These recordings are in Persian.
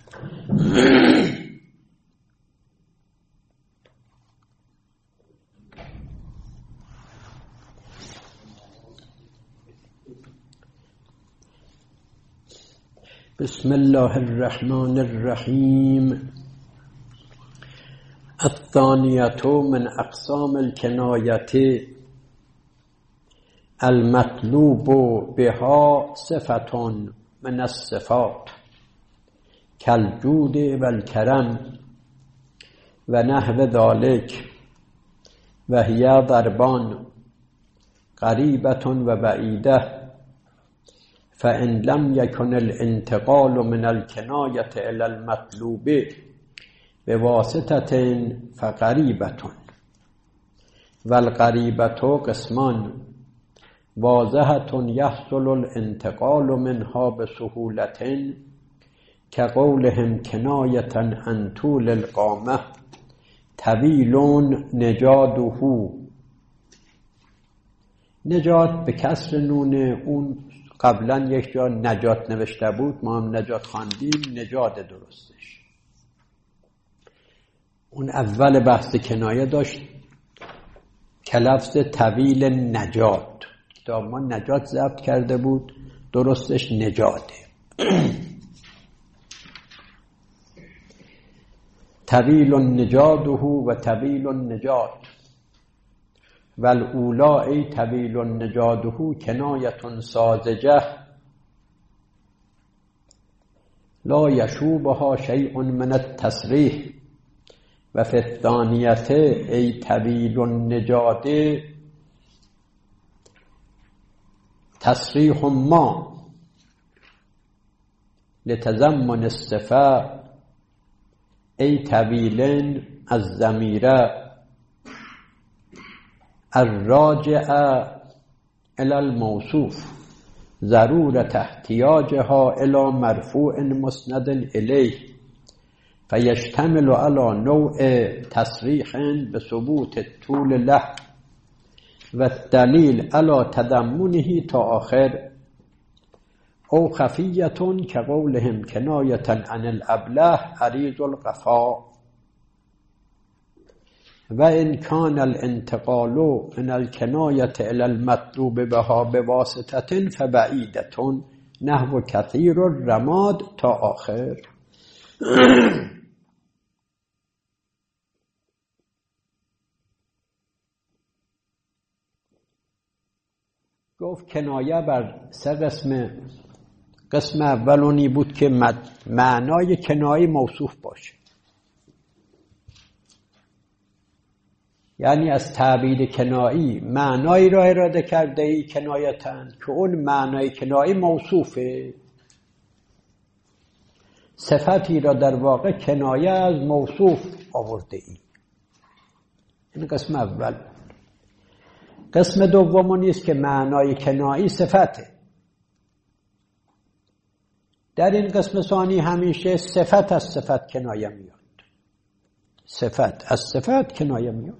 بسم الله الرحمن الرحیم. الثانیة من اقسام الکنایة المطلوب بها صفة من الصفات كالجود والكرم ونحو ذلك وهي ضربان قريبة وبعيدة. فإن لم يكن الانتقال من الكناية إلى المطلوب بواسطة فقريبة. والقريبة قسمان: واضحة يحصل الانتقال منها بسهولة كقولهم كناية عن طول القامة طويل نجاده. نجات به کسر نون، اون قبلا یک جا نجات نوشته بود، ما هم نجات خواندیم. نجات درستش اون اول بحث کنایه داشت که لفظ طویل نجات، کتاب ما نجات ضبط کرده بود، درستش نجاته. طویل نجاده و طویل نجات والاولا ای طویل نجاده کنایة ساذجة لا یشوبها شیء من التصریح. و فی الثانیة ای طویل النجاده تصریح ما لتضمن الصفة ای طویل الضمیره الراجع الى الموصوف ضرورة احتیاجها الى مرفوع مسند الیه فیشتمل على نوع تصریح بثبوت الطول له و الدلیل على تضمنه تا آخر. او خفیة كقولهم کنایة عن الابله عریض القفا. و ان کان الانتقال من الکنایة الى المطلوب بها بواسطة فبعیدة نحو کثیر الرماد تا آخر. گفت کنایه بر سه قسم اولونی بود که معنای کنایه موصوف باشه، یعنی از تعبیر کنایی معنایی را اراده کرده ای کنایتاً که اون معنای کنایی موصوفه، صفتی را در واقع کنایه از موصوف آورده ای. این قسم اول. قسم دومی است که معنای کنایی صفته. در این قسم ثانی همیشه صفت از صفت کنایه میاد، صفت از صفت کنایه میاد.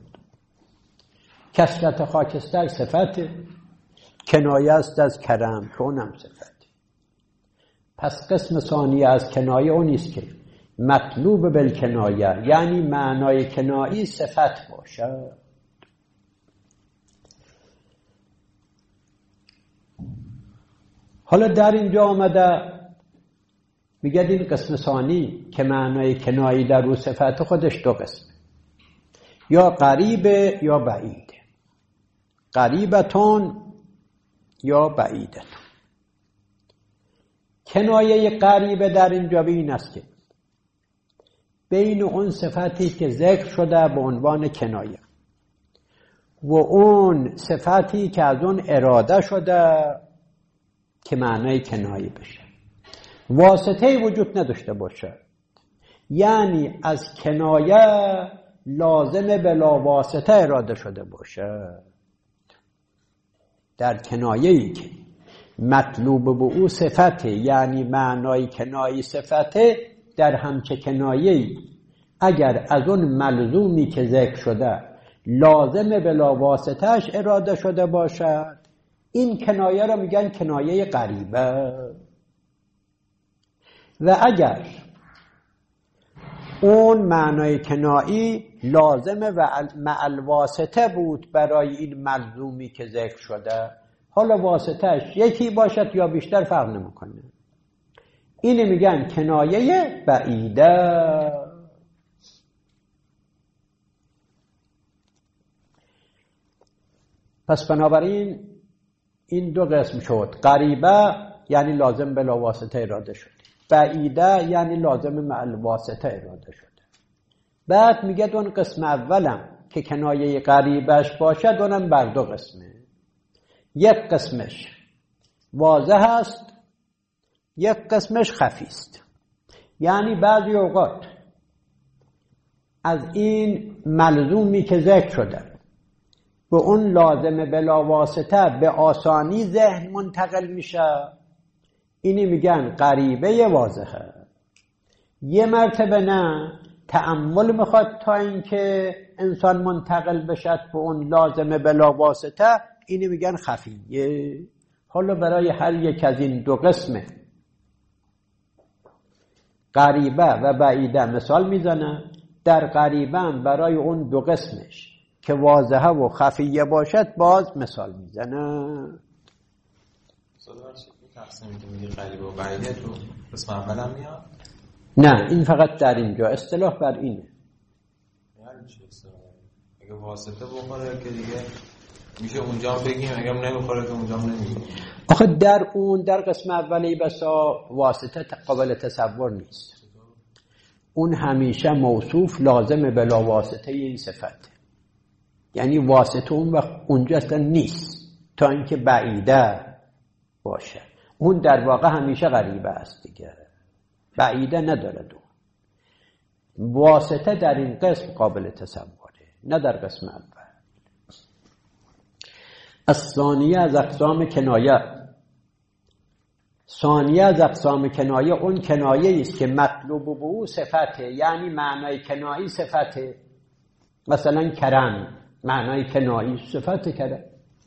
کثرت خاکستر صفت، کنایه است از کرم که اونم صفت. پس قسم ثانی از کنایه اون است که مطلوب بالکنایه، یعنی معنای کنایی صفت باشه. حالا در اینجا آمده میگه این قسم ثانی که معنای کنایی در رو صفت خودش دو قسم، یا قریبه یا بعیده. قریبتون یا بعیدتون. کنایه قریبه در اینجا به این است که بین اون صفتی که ذکر شده به عنوان کنایه و اون صفتی که از اون اراده شده که معنای کنایه بشه واسطه‌ای وجود نداشته باشه. یعنی از کنایه لازمه بلا واسطه اراده شده باشه. در کنایه‌ای که مطلوب به او صفته، یعنی معنای کنایی صفته، در همچه کنایه‌ای اگر از اون ملزومی که ذکر شده لازمه بلا واسطه‌اش اراده شده باشد، این کنایه را میگن کنایه قریبه. و اگر اون معنای کنایی لازمه و مع الواسطه بود برای این ملزومی که ذکر شده. حالا واسطهش یکی باشد یا بیشتر فرق نمیکنه. اینو میگن کنایه بعیده. پس بنابراین این دو قسم شد. قریبه یعنی لازم بلا واسطه اراده شد، بعیده یعنی لازم مع الواسطه اراده شد. بعد میگه اون قسم اولم که کنایه قریبش باشد اونم بر دو قسمه. یک قسمش واضح است، یک قسمش خفی است. یعنی بعضی اوقات از این ملزومی که ذکر شده به اون لازم بلا واسطه به آسانی ذهن منتقل میشه، اینی میگن قریبه واضحه. یه مرتبه نه، تأمل میخواد تا اینکه انسان منتقل بشد به اون لازم بلا واسطه، اینی میگن خفیه. حالا برای هر یک از این دو قسمه قریبه و بعیده مثال میزنه. در قریبه هم برای اون دو قسمش که واضحه و خفیه باشد باز مثال میزنه. تقسیمی که میگه قریبه و بعیده تو قسم اول هم میاد؟ نه، این فقط در اینجا اصطلاح بر اینه. یعنی چه اصطلاح؟ اگه واسطه بخوره که دیگه میشه اونجا بگیم، اگه نمیخوره که اونجا نمیگیم. آخه در قسم اولی بسا واسطه قابل تصور نیست. اون همیشه موصوف لازم بلا واسطه این صفت، یعنی واسطه اون وقت اونجا اصلا نیست تا اینکه بعیده باشه. اون در واقع همیشه قریبه است دیگه، بعیده نداره. دو واسطه در این قسم قابل تصوره، نه در قسم اول. الثانیه از اقسام کنایه. ثانیه از اقسام کنایه اون کنایه است که مطلوب به او صفته، یعنی معنای کنایی صفته. مثلا کرم، معنای کنایی صفت کرم.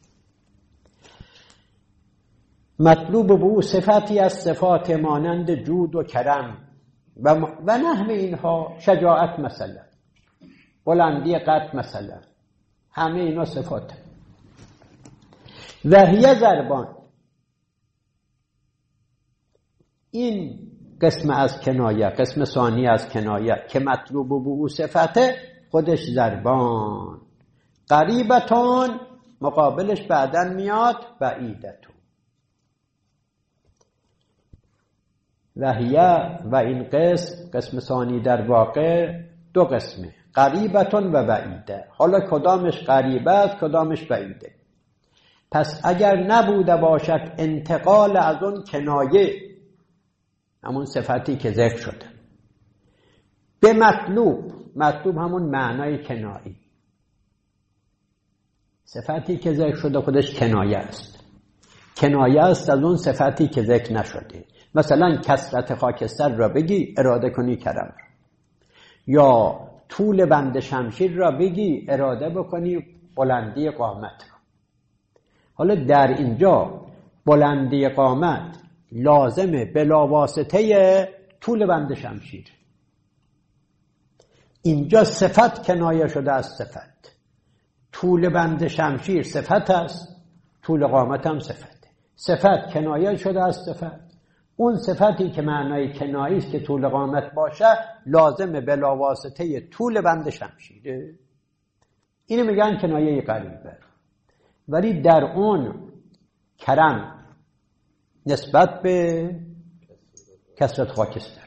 مطلوب به او صفتی از صفات مانند جود و کرم و نحو اینها، شجاعت مثلا، بلندی قد مثلا، همه اینا صفات. و هی ضربان، این قسم از کنایه، قسم ثانی از کنایه که مطلوب به او صفته، خودش ضربان. قریبتون مقابلش بعدن میاد بعیدتون. و هیه و این قسم ثانی در واقع دو قسمه، قریبتون و بعیده. حالا کدامش قریبه است کدامش بعیده. پس اگر نبوده باشد انتقال از اون کنایه، همون صفتی که ذکر شده، به مطلوب همون معنای کنایی، صفتی که ذکر شده خودش کنایه است. کنایه است از اون صفتی که ذکر نشده. مثلا کثرت خاکستر را بگی اراده کنی کرم را، یا طول بند شمشیر را بگی اراده بکنی بلندی قامت را. حالا در اینجا بلندی قامت لازمه بلا واسطه طول بند شمشیر. اینجا صفت کنایه شده از صفت. طول بند شمشیر صفت است، طول قامت هم صفت. صفت کنایه شده از صفت. اون صفتی که معنای کنایی است که طول قامت باشه لازمه بلا واسطه طول بند شمشیره. اینو میگن کنایه قریبه. ولی در اون کرم نسبت به کثرت خاکستر،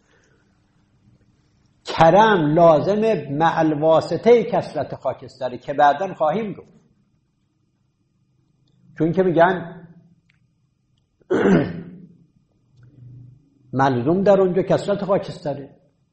کرم لازمه مع الواسطه کثرت خاکستری که بعداً خواهیم گفت. چون که میگن ملزوم در اونجا کثرت خاکستره،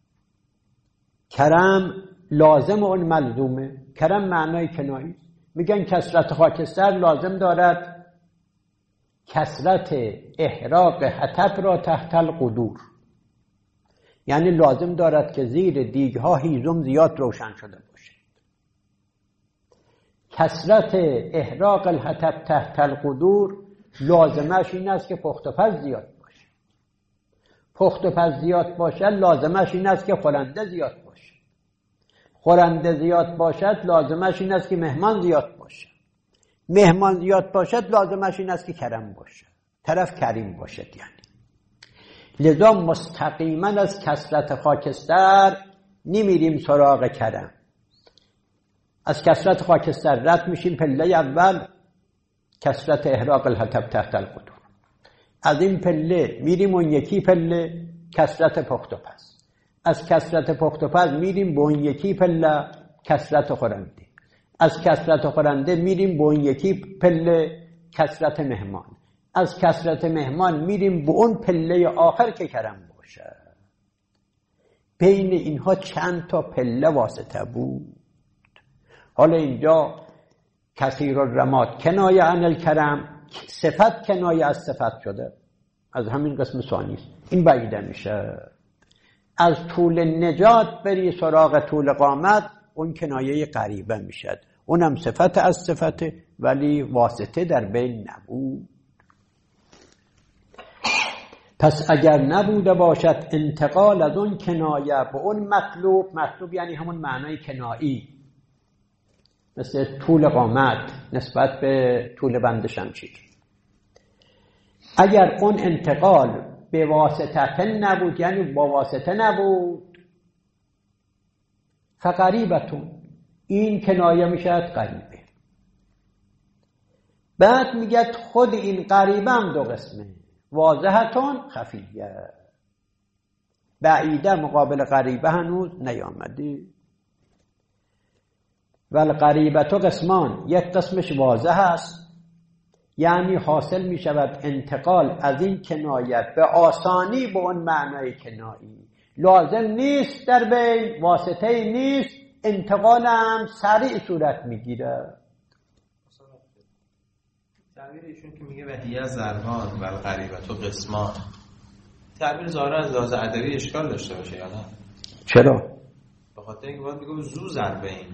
کرم لازم اون ملزومه. کرم معنای کنایی. میگن کثرت خاکستر لازم دارد کثرت احراق حطب را تحت القدور، یعنی لازم دارد که زیر دیگها هیزم زیاد روشن شده باشه. کثرت احراق الحطب تحت القدور لازمش این است که پخت و پز زیاد باشه. پخت و پز زیاد باشد لازمش این است که خورنده زیاد باشه. خورنده زیاد باشد لازمش این است که مهمان زیاد باشه. مهمان زیاد باشد لازمش این است که کرم باشه. طرف کریم باشد. یعنی لذا مستقیما از کثرت خاکستر نمیریم سراغ کرم. از کثرت خاکستر رد میشیم پله اول، کثرت احراق الحطب تحت القدور. از این پله میریم اون یکی پله، کثرت پخت و پز. از کثرت پخت و پز میریم به اون یکی پله، کثرت خورنده. از کثرت خورنده میریم به اون یکی پله، کثرت مهمان. از کثرت مهمان میریم به اون پله آخر که کرم باشه. بین اینها چند تا پله واسطه بود. حالا اینجا کثیر الرماد کنایه عن الکرم، صفت کنایه از صفت شده، از همین قسم ثانی. این بعیده میشه. از طول نجات بری سراغ طول قامت، اون کنایه قریبه میشد. اونم صفت از صفت، ولی واسطه در بین نبود. پس اگر نبوده باشد انتقال از اون کنایه به اون مطلوب یعنی همون معنای کنایی، مثل طول قامت نسبت به طول بند شمشیر، اگر اون انتقال به واسطه نبود یعنی با واسطه نبود، فقریبتون، این کنایه میشد قریبه. بعد میگه خود این قریبه هم دو قسمه، واضحتون خفیه. بعیده مقابل قریبه هنوز نیامده. والقریبه تو قسمان، یک قسمش واضح است، یعنی حاصل می شود انتقال از این کنایت به آسانی به اون معنای کنایی. لازم نیست در بین واسطه نیست، انتقال هم سریع صورت می گیره. تعبیر ایشون که میگه وحیه زربان و القریبه تو قسمان، تعبیر ظاهرا از لحاظ ادبی اشکال داشته باشه یا نه؟ چرا؟ به خاطر اینکه باید بگم زو ضربین،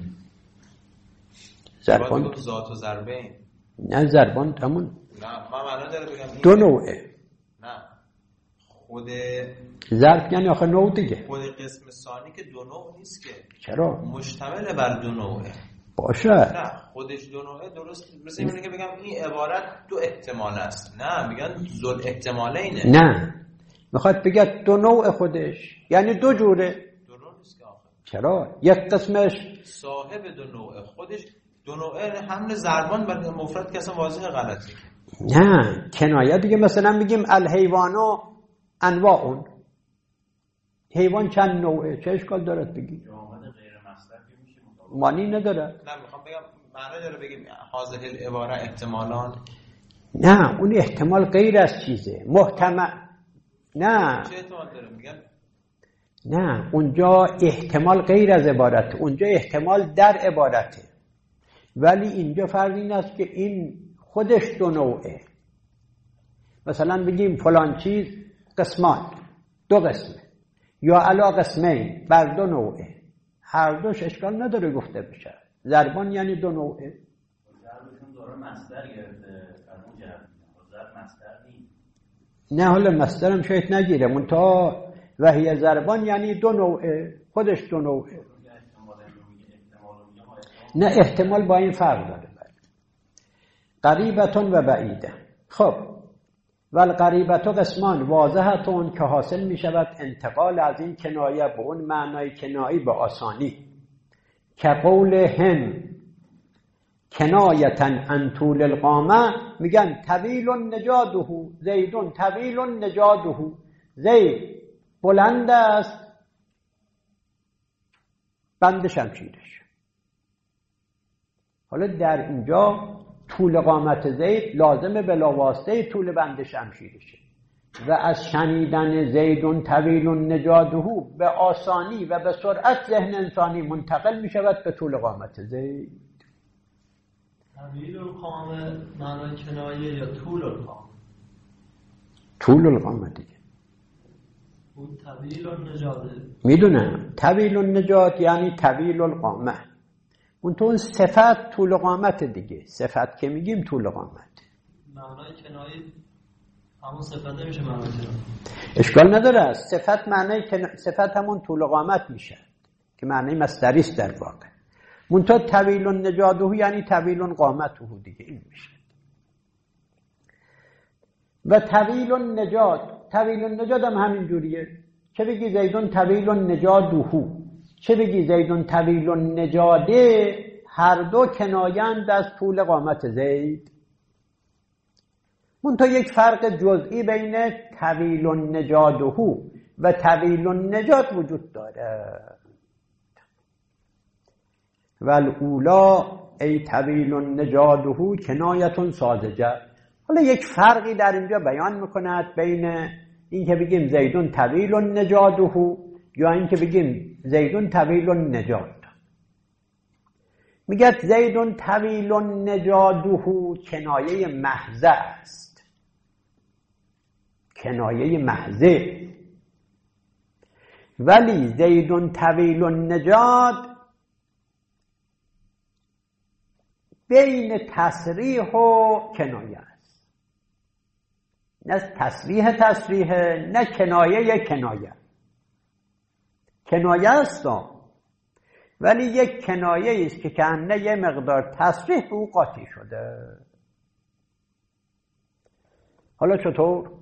زربان باید بگم ذات و ضربین. نه زربان همون نه من معنا داره بگم دو نوعه. نه خود ضرب یعنی آخه نوع دیگه. خود قسم ثانی که دو نوع نیست که. چرا؟ مشتمل بر دو نوعه. باشه. نه خودش دو نوعه درست، مثل اینه که بگم این عبارت دو احتمال است. نه میگن ذل احتمالینه. نه میخواد بگه دو نوع خودش، یعنی دو جوره. دو نوع نیست که آخه. چرا؟ یک قسمش صاحب دو نوعه، خودش دو نوعه، حمل زربان بر مفرد که اصلا واضح غلطی. نه کنایه دیگه. مثلا میگیم الحیوانو انواعون، حیوان چند نوعه، چه اشکال دارد بگی؟ معنی نداره. نه میخوام بگم معنی داره بگیم حاضر العباره احتمالان. نه اون احتمال غیر از چیزه، محتمل. نه چه احتمال داره میگن؟ نه اونجا احتمال غیر از عبارت، اونجا احتمال در عبارته. ولی اینجا فرض این است که این خودش دو نوعه. مثلا بگیم فلان چیز قسمان، دو قسمه، یا علا قسمین، بر دو نوعه. هر دوش اشکال نداره گفته بشه. ضربان یعنی دو نوعه. ضربشون داره مصدر گرفته، ضرب مصدر نیست. نه حالا مصدر هم شاید نگیره، منتها وحی ضربان یعنی دو نوعه، خودش دو نوعه. نه احتمال با این فرق داره. قریبتون و بعیده. خب والقریبتو قسمان واضحتون، که حاصل می شود انتقال از این کنایه به اون معنای کنایی به آسانی. که قول هم کنایتا عن طول القامه، میگن طویل نجاده، زیدون طویل نجاده، زید بلند است بند شمشیرش. حالا در اینجا طول قامت زید لازمه بلاواسطه طول بند شمشیرشه، و از شنیدن زیدون طویل نجاده به آسانی و به سرعت ذهن انسانی منتقل می شود به طول قامت زید. طویل القامه معنای کنایه یا طول القامه؟ طول القامه دیگه. اون طویل النجاده میدونم طویل النجات یعنی طویل القامه. اون تو اون صفت طول قامت دیگه. صفت که میگیم طول قامت. معنای کنایه همون صفت میشه معنای کنایه. اشکال نداره. صفت معنی صفت همون طول و قامت میشه که معنی مصدری است در واقع. منتها طویل نجاده یعنی طویل قامته دیگه، این میشه. و طویل النجاد هم همین جوریه، چه بگی زیدون طویل النجاده، چه بگی زیدون طویل النجاده، هر دو کنایند از طول قامت زید. منتها یک فرق جزئی بین طویل النجاده و طویل النجاد وجود داره. والاولا ای طویل النجاده کنایتون ساذجه. حالا یک فرقی در اینجا بیان میکند بین این که بگیم زیدون طویل النجاده یا این که بگیم زیدون طویل النجاد. میگه زیدون طویل النجاده کنایه محض است، کنایه محضه. ولی زیدون طویل النجاد بین تصریح و کنایه است، نه تصریح نه کنایه کنایه است، ولی یک کنایه است که کنه یه مقدار تصریح به او قاطی شده. حالا چطور؟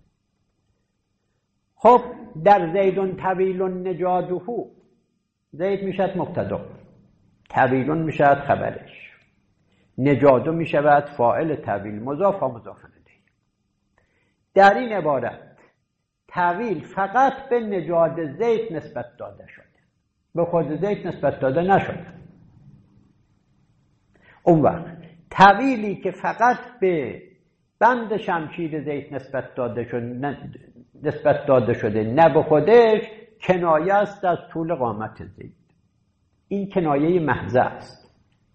خب در زیدون طویل النجاده زید میشد مبتدا، طویلون میشد خبرش، نجاده میشود فاعل طویل مضاف و مضاف الیه. در این عبارت طویل فقط به نجاد زید نسبت داده شده، به خود زید نسبت داده نشده. اون وقت طویلی که فقط به بند شمشیر زید نسبت داده شده نه به خودش، کنایه است از طول قامت زید. این کنایه محض است.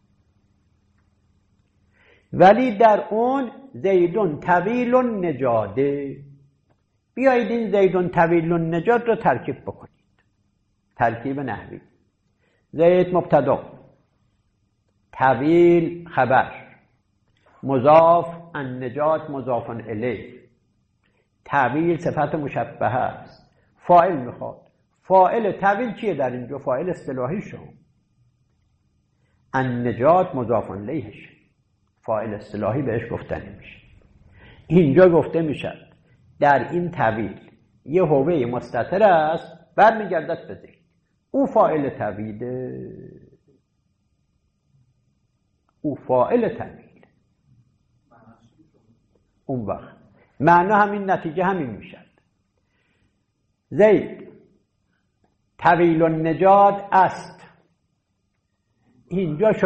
ولی در اون زیدون طویل النجاده، بیایید این زیدون طویل النجاد رو ترکیب بکنید، ترکیب نحوی. زید مبتدا، طویل خبر، مضاف النجات مضاف الیه، طویل صفت مشبهه است، فاعل میخواد. فاعل طویل چیه در اینجا؟ فاعل اصطلاحی شو، النجات مضاف الیهش، فاعل اصطلاحی بهش گفته نمیشه. اینجا گفته میشه در این طویل یه هوه مستتر است برمیگردد به زید، او فاعل طویله، او فاعل طویل. اون وقت معنا همین، نتیجه همین میشد. زید طویل النجاد است. اینجا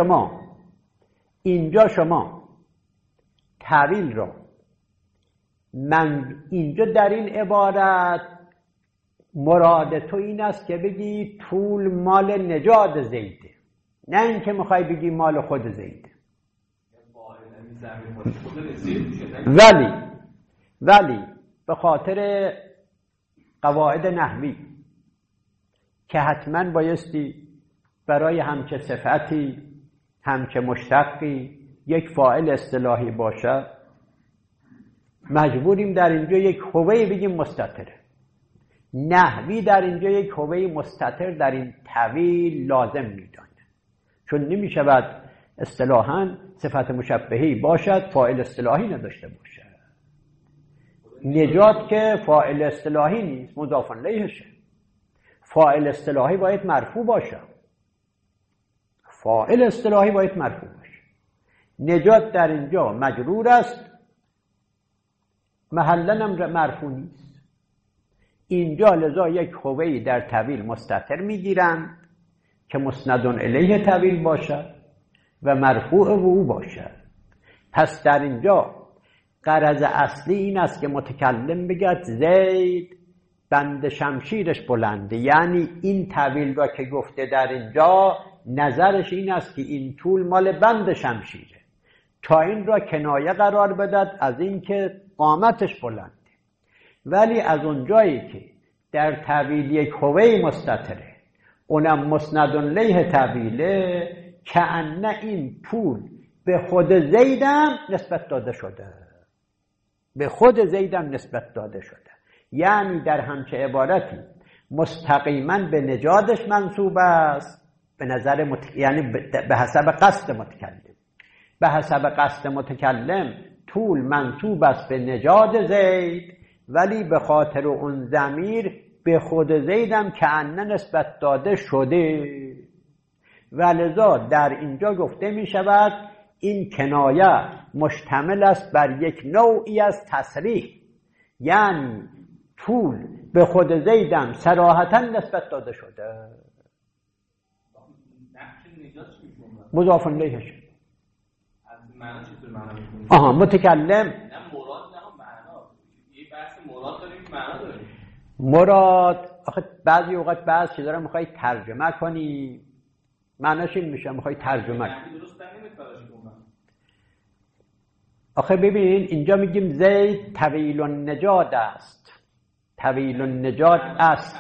شما طویل را، من اینجا در این عبارت مراد تو این است که بگی طول مال نجاد زیده، نه اینکه میخوای بگی مال خود زیده. ولی به خاطر قواعد نحوی که حتما بایستی برای همچه صفتی همچه مشتقی یک فاعل اصطلاحی باشه، مجبوریم در اینجا یک هوه بگیم مستتره. نحوی در اینجا یک هوه مستتر در این طویل لازم میدانه، چون نمیشود اصطلاحاً صفت مشبهی باشد فاعل اصطلاحی نداشته باشه. نجات که فاعل اصطلاحی نیست، مضاف الیهشه. فاعل اصطلاحی باید مرفوع باشه، فاعل اصطلاحی باید مرفوع باشه. نجات در اینجا مجرور است، محلاً هم مرفوع نیست. اینجا لذا یک هوه‌ای در طویل مستتر میگیرند که مسند الیه طویل باشد و مرفوع او باشد. پس در اینجا غرض اصلی این است که متکلم بگد زید بند شمشیرش بلنده، یعنی این طویل را که گفته در اینجا نظرش این است که این طول مال بند شمشیره، تا این را کنایه قرار بدد از این که قامتش بلنده. ولی از اونجایی که در طویل یک هوه مستتره، اونم مسند الیه طویله، کأن این طول به خود زیدم نسبت داده شده. به خود زیدم نسبت داده شده، یعنی در همچه عبارتی مستقیما به نژادش منسوب است، به نظر یعنی به حسب قصد متکلم. به حسب قصد متکلم طول منسوب است به نژاد زید، ولی به خاطر اون ضمیر به خود زیدم کأنه نسبت داده شده، ولذا در اینجا گفته می شود این کنایه مشتمل است بر یک نوعی از تصریح، یعنی طول به خود زیدم صراحتا نسبت داده شده. مضاف الیهش متکلم مراد آخه بعضی اوقات بعض چیزا رو میخوای ترجمه کنی، معناش این میشه میخوای ترجمه کنی. آخه ببین اینجا میگیم زید طویل النجاد است، طویل النجاد است،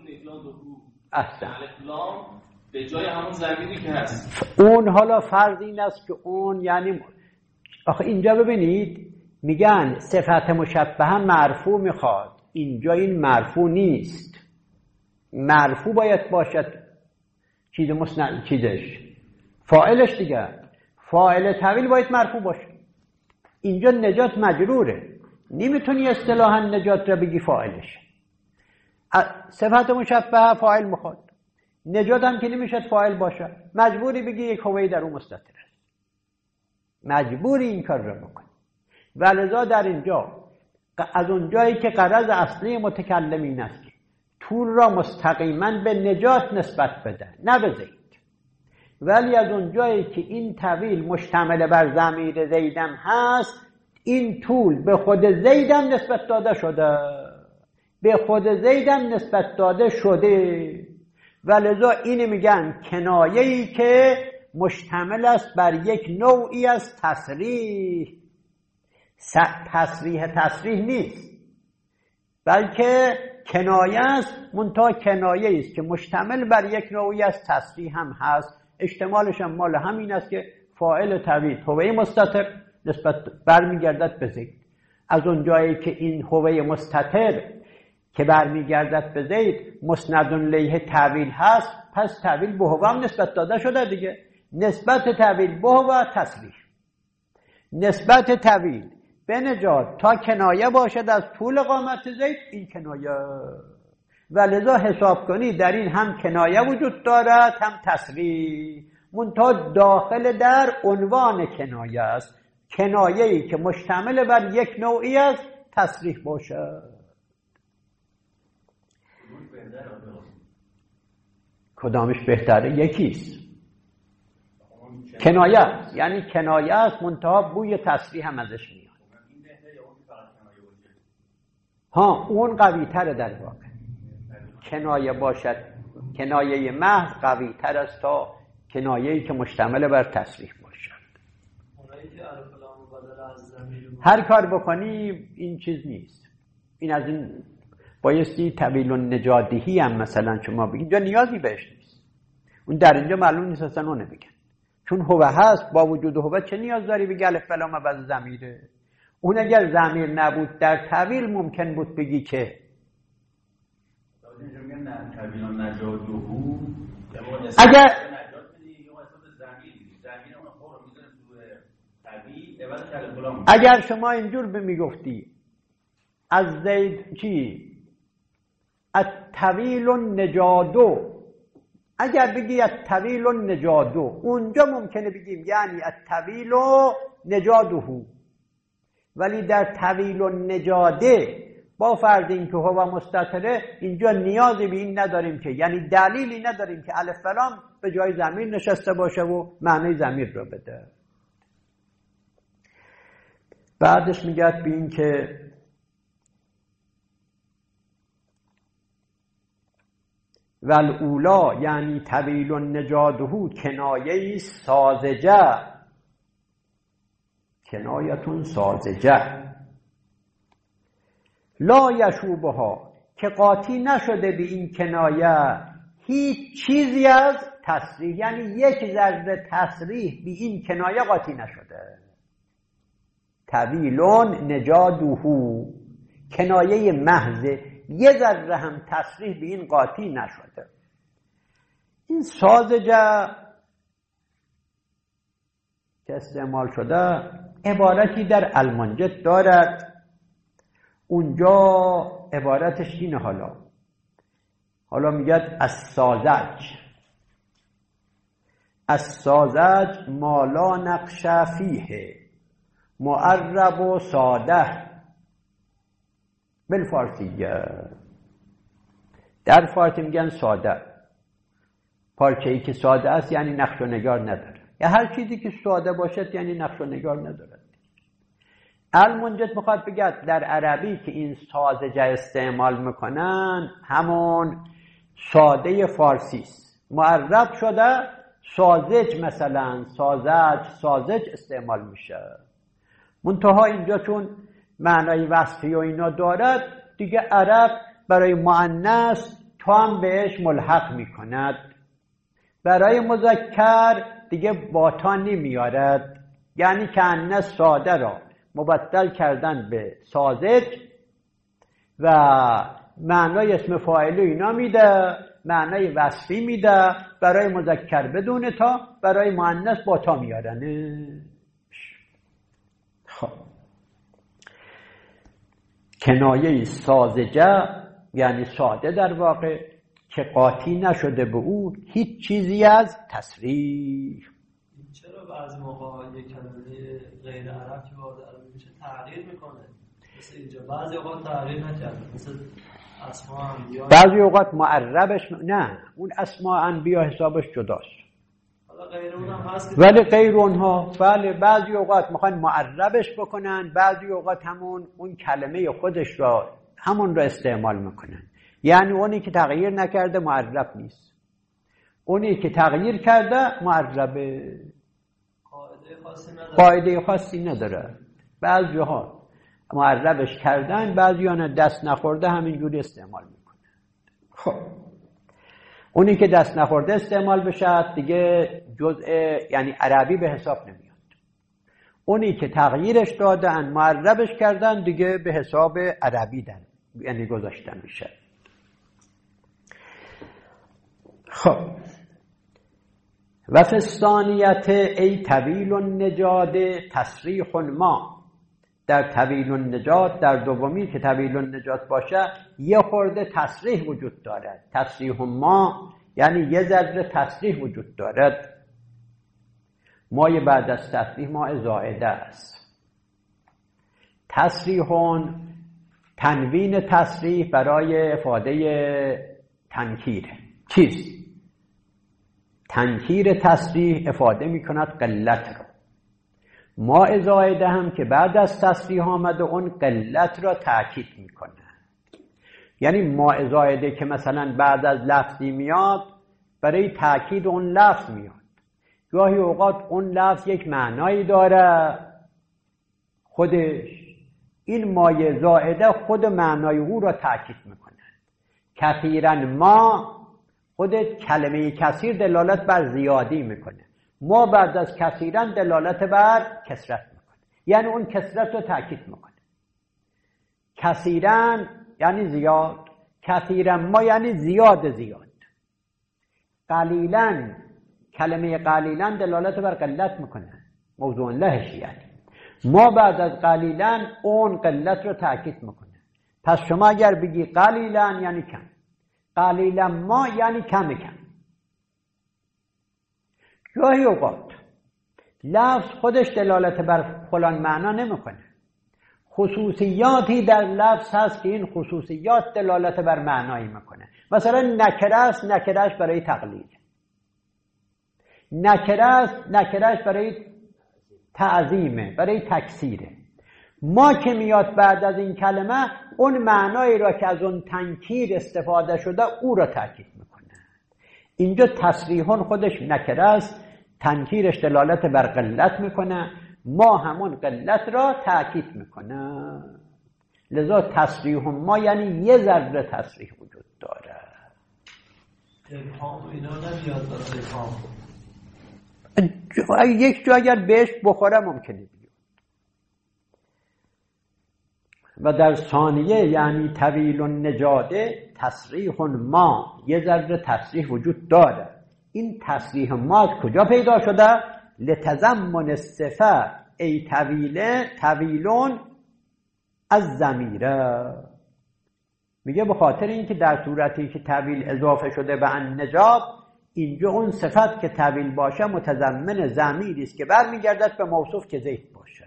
به جای همون ضمیری که هست. اون حالا فرض این است که اون یعنی آخه اینجا ببینید میگن صفت مشبهه مرفوع میخواد، اینجا این مرفوع نیست. مرفوع باید باشد چیز مسند چیزش فاعلش دیگه، فاعل طویل باید مرفوع باشه. اینجا نجات مجروره، نمیتونی اصطلاحا نجات را بگی فاعلش. صفت مشبهه فاعل میخواد، نجات هم که نمیشد فاعل باشه، مجبوری بگی یک هویه در اون مستتر است، مجبوری این کار را بکنی. ولذا در اینجا از اون جایی که غرض اصلی متکلم این است که طول را مستقیما به نجات نسبت بده نه به زید، ولی از اون جایی که این طویل مشتمل بر ضمیر زیدم هست، این طول به خود زیدم نسبت داده شده، به خود زیدم نسبت داده شده. ولذا اینو میگن کنایه‌ای که مشتمل است بر یک نوعی از تصریح. تصریح نیست بلکه کنایه است، منتها کنایه است که مشتمل بر یک نوعی از تصریح هم هست. احتمالش هم مال همین است که فاعل طویل هویه مستتر نسبت برمیگردد به زید. از اون جایی که این هویه مستتر که برمیگردد به زید مسند الیه طویل هست، پس طویل به هویه هم نسبت داده شده دیگه. نسبت طویل به هویه تصریح، نسبت طویل به نجات تا کنایه باشد از طول قامت زید، این کنایه. ولذا حساب کنی در این هم کنایه وجود دارد هم تصریح، منتها داخل در عنوان کنایه است، کنایه‌ای که مشتمل بر یک نوعی از تصریح باشد. کدامش بهتره؟ یکیست. کنایه یعنی کنایه است، منتها بوی تصریح هم ازش میاد. ها اون قوی تره در واقع. کنایه باشد، کنایه محض قوی تر است تا کنایه‌ای که مشتمل بر تصریح باشد. هر کار بکنی این چیز نیست. این از این بایستی طویل النجادهی هم مثلا شما بگید، اینجا نیازی بهش نیست. اون در اینجا معلوم نیست اصلا اون نمیگن، چون هو هست. با وجود هو چه نیاز داری بگی الف بلا ما بعد ضمیره؟ اون اگر ضمیر نبود در طویل ممکن بود بگی که اگر اگر شما اینجور میگفتی از زید چی الطویل النجادو، اگر بگی الطویل النجادو اونجا ممکنه بگیم یعنی الطویل نجاده، ولی در طویل النجاده با فرض این که هو مستتره اینجا نیازی به این نداریم که، یعنی دلیلی نداریم که الف لام به جای ضمیر نشسته باشه و معنی ضمیر رو بده. بعدش میگه به این که والاولا یعنی طویل النجاده کنایه ساذجه، کنایتون ساذجه لا یشوبها که قاطی نشده به این کنایه هیچ چیزی از تصریح، یعنی یک ذره تصریح به این کنایه قاطی نشده. طویلون نجادوهو، کنایه محض، یه ذره هم تصریح به این قاطی نشده. این ساذجه که استعمال شده عبارتی در المنجد دارد. اونجا عبارتش اینه. حالا میگد الساذج ما لا نقش فیه معرب و ساده بالفارسیه. در فارسی میگن ساده، پارچه‌ای که ساده است یعنی نقش و نگار نداره، یا هر چیزی که ساده باشد یعنی نقش و نگار نداره. المنجد میخواد بگه در عربی که این ساذجه استعمال میکنن همون ساده فارسی است، معرب شده ساذج، مثلا سازج استعمال میشه. منتها اینجا چون معنای وصفی و اینا دارد دیگه عرب برای مؤنث تا هم بهش ملحق میکند، برای مذکر دیگه با تا نمیارد، یعنی که انس ساده را مبدل کردن به ساذج و معنای اسم فاعل اینا میده، معنای وصفی میده، برای مذکر بدون تا، برای مؤنث با تا میارن. خب کنایه ساذجه یعنی ساده در واقع که قاطی نشده به او هیچ چیزی از تصریح. چرا بعضی موقع یک کلمه غیر عرب که وارد عربی میشه تغییر میکنه؟ مثل اینجا بعضی اوقات تغییر نکرده، مثل اسماء انبیا. بعضی اوقات معربش نه، اون اسماء انبیا حسابش جداست. حالا غیر اونم هست، ولی غیر اونها بله بعضی اوقات میخوان معربش بکنن، بعضی اوقات همون اون کلمه خودش را همون را استعمال میکنن. یعنی اونی که تغییر نکرده معرب نیست، اونی که تغییر کرده معربه. قاعده خاصی نداره. بعضی ها معربش کردن، بعضی ها دست نخورده همینجوری استعمال میکنن. خب اونی که دست نخورده استعمال بشه دیگه جزء یعنی عربی به حساب نمیاد. اونی که تغییرش دادن معربش کردن دیگه به حساب عربی یعنی گذاشتن میشه. خب و فی الثانیت ای طویل النجاد تصریح ما، در طویل النجاد در دومی که طویل النجاد باشه یه خورده تصریح وجود دارد. تصریح ما یعنی یه ذره تصریح وجود دارد. مای بعد از تصریح ما زائده است. تصریحون تنوین تصریح برای افاده تنکیره. چیست؟ تنکیر تصریح افاده می کند قلت را. ما زائده هم که بعد از تصریح آمده اون قلت را تأکید می کند. یعنی ما زائده که مثلا بعد از لفظی میاد برای تأکید اون لفظ میاد. گاهی اوقات اون لفظ یک معنایی داره خودش، این مایه زائده خود معنای او را تأکید میکنه. کثیرا ما خود کلمه کثیر دلالت بر زیادی میکنه، ما بعد از کثیرا دلالت بر کثرت میکنه، یعنی اون کثرت رو تأکید میکنه. کثیرا یعنی زیاد، کثیرا ما یعنی زیاد. قلیلا کلمه قلیلا دلالت بر قلت میکنه، موضوع لهش یعنی ما بعد از قلیلا اون قلت رو تأکید میکنه. پس شما اگر بگی قلیلا یعنی کم، قلیلا ما یعنی کم. گاهی اوقات لفظ خودش دلالت بر فلان معنا نمیکنه، خصوصیاتی در لفظ هست که این خصوصیات دلالت بر معنایی میکنه. مثلا نکره است، نکرهش برای تقلیل، نکرهش برای تعظیمه، برای تکثیره. ما که میاد بعد از این کلمه اون معنایی را که از اون تنکیر استفاده شده او را تأکید میکنه. اینجا تصریحون خودش نکره است، تنکیرش دلالت بر قلت میکنه، ما همون قلت را تأکید میکنه. لذا تصریحون ما یعنی یه ذره تصریح وجود داره. ابهام اینا نمیاد واسه ابهام. یک جا اگر بهش بخوره ممکنه بیاد. و در ثانیه یعنی طویل النجاده تصریح ما، یه ذره تصریح وجود داره. این تصریح ما کجا پیدا شده؟ لتضمن الصفه ای طویلون از ضمیره. میگه به خاطر اینکه در صورتی که طویل اضافه شده به النجاب، اینجا اون صفت که طویل باشه متضمن ضمیری است که برمیگردد به موصوف که زید باشه.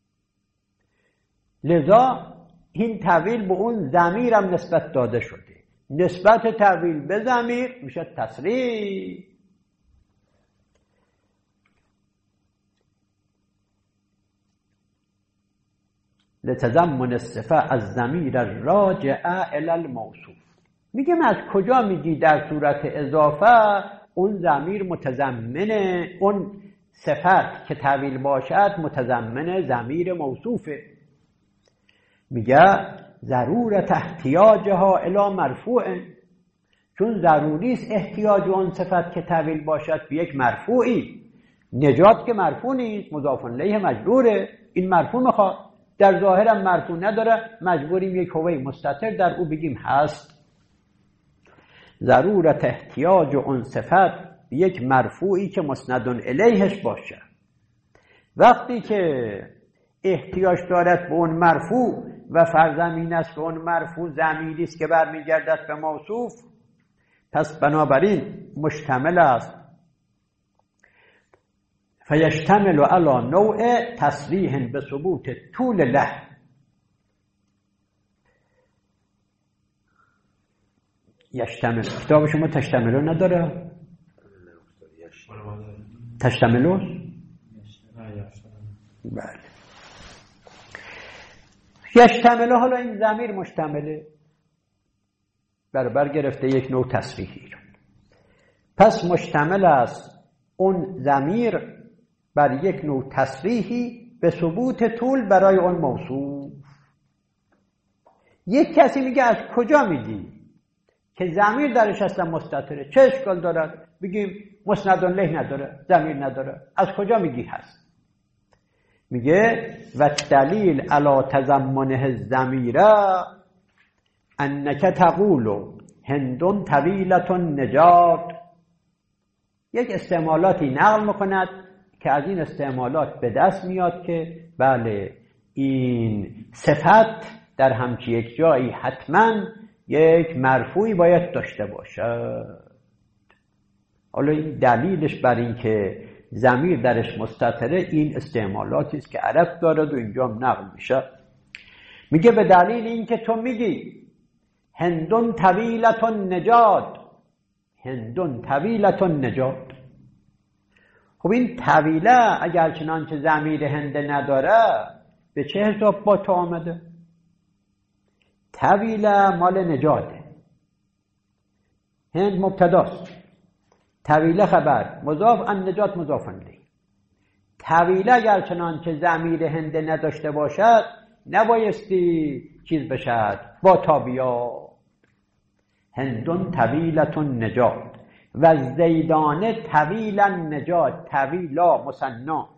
لذا این طویل به اون ضمیرم نسبت داده شده. نسبت طویل به ضمیر میشه تصریح. لتضمن الصفه از ضمیر الراجع الی الموصوف. میگم از کجا میگی در صورت اضافه اون ضمیر متضمن اون صفت که طویل باشد متضمن ضمیر موصوفه؟ میگه ضرورت احتیاجها الی مرفوع، چون ضروری است احتیاج اون صفت که طویل باشد به یک مرفوعی. نجات که مرفوع نیست، مضاف الیه مجروره. این مرفوع میخواد، در ظاهرم مرفوع نداره، مجبوریم یک هوه مستتر در او بگیم هست. ضرورت احتیاج اون صفت به یک مرفوعی که مسند الیهش باشه. وقتی که احتیاج دارد به اون مرفوع و فرض است به اون مرفوع ضمیری است که برمیگردد به موصوف، پس بنابراین مشتمل است. فیشتمل علی نوع تصریح به ثبوت طول له. یشتمل کتاب شما تشتملو نداره؟ تشتملو؟ بله. یشتملو، حالا این ضمیر مشتمله، بر گرفته یک نوع تصریحی رو. پس مشتمل است اون ضمیر بر یک نوع تصریحی به ثبوت طول برای اون موصوف. یک کسی میگه از کجا میگی که ضمیر درش اصلا مستتره؟ چه اشکال دارد بگیم مسند الیه نداره، ضمیر نداره، از کجا میگی هست؟ میگه و دلیل علی تضمنه الضمیر انک تقول هندون طویلة النجات. یک استعمالاتی نقل میکند که از این استعمالات به دست میاد که بله این صفت در همچی یک جایی حتما یک مرفوعی باید داشته باشه. حالا این دلیلش بر این که ضمیر درش مستتره این استعمالاتی است که عرب دارد و اینجا هم نقل میشه. میگه به دلیل این که تو میگی هندون طویلة النجات، هندون طویلة النجات. خب این طویله اگر چنانچه ضمیر هنده نداره به چه حساب با تو آمده؟ طویله مال نجاته، هند مبتداست، طویله خبر، مضاف ان نجات مضاف الیه. طویله اگر چنانچه ضمیر هنده نداشته باشد نبایستی چیز بشد با تابیا. هندون طویلة النجات و زیدان طویل النجات، طویلا مثنا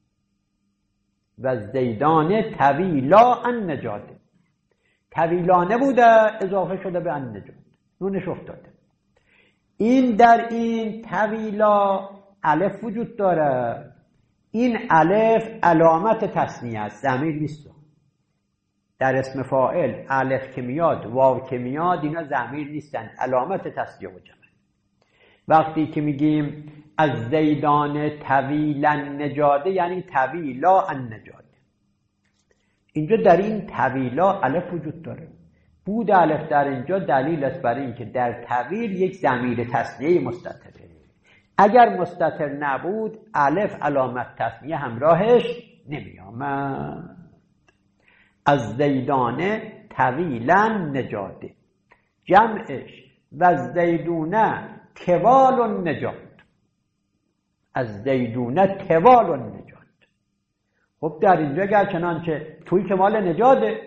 و زیدان طویلا النجات. طویلانه بوده اضافه شده به النجات، نونش افتاده. این در این طویلا الف وجود داره. این الف علامت تثنیه است، ضمیر نیست. در اسم فاعل الف که میاد، واو که میاد، اینا ضمیر نیستن، علامت تثنیه و جمع. وقتی که میگیم از زیدان طویل النجاده یعنی طویلا النجاده. اینجا در این طویلا الف وجود داره. بود الف در اینجا دلیل است برای اینکه در طویل یک ضمیر تثنیه مستتره. اگر مستتر نبود الف علامت تثنیه همراهش نمی آمد. از زیدان طویلا نجاده، جمعش و زیدونه طوال النجات، از زیدونه طوال النجات. خب در اینجا گر چنانچه توی که مال نجاده